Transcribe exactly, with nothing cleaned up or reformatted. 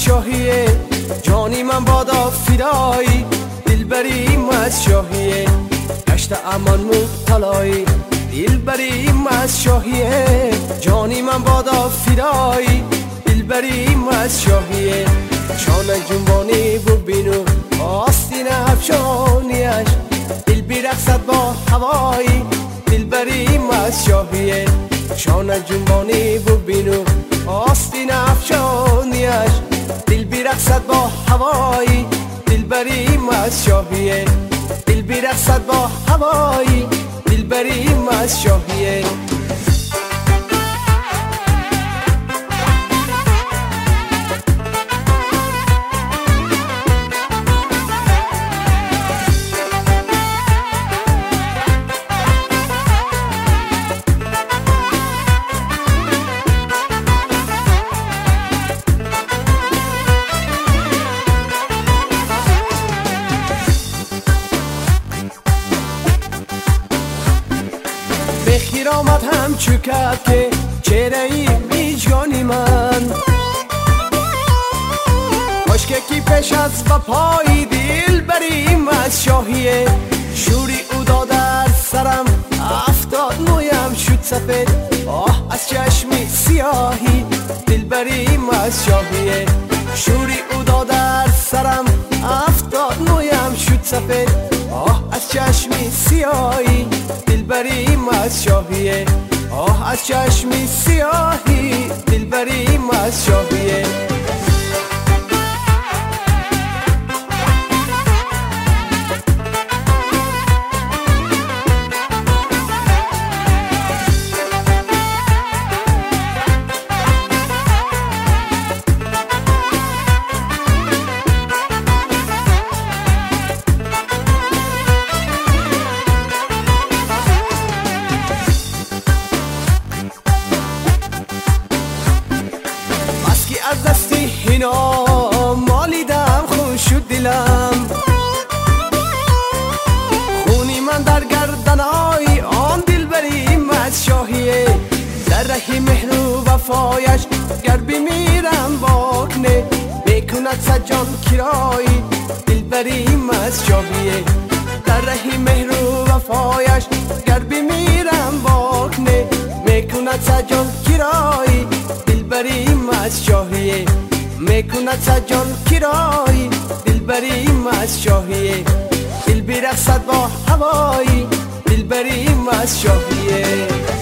شاهیه، جانی من بادا فدایی، دلبریم از شاهیه، گشت امان مبتلایی، دلبریم از شاهیه، جانی من بادا فدایی، دلبریم از شاهیه. شانه جنبانی ببینو آستین افشانیش، دل بیرقصد با هوایی، دلبریم از شاهیه. شانه جنبانی ببینو آستین افشانیش، دل بیرقصد با هوایی، دلبریم از شاهیه، دل بیرقصد با هوایی، دلبریم از شاهیه. بخیر آمد هم چکت که چهره ای میجانی من، کاشکی پیش از و پای دل بریم از شاهیه. شوری او در سرم افتاد مویم شد سفید، آه از چشمی سیاهی، دل بریم از شاهیه. شوری او در سرم افتاد مویم شد سفید، آه از چشمی سیاهی، دلبریم از شاهیه، آه از چشمی سیاهی، دلبریم از شاهیه. از دستی اینا مالیدم خون شد دلم، خونی من در گردنای آن دلبریم از شاهیه. در رهی مهر و وفایش گر بمیرم واکنه، میکند صد جان کرایی، دلبریم از شاهیه. در رهی مهر و وفایش گر بمیرم واکنه، میکند صد جان کرایی، دلبریم از شاهیه. میکند صد جان کرایی، دلبریم از شاهیه، دل بیرقصد با هوایی، دلبریم از شاهیه.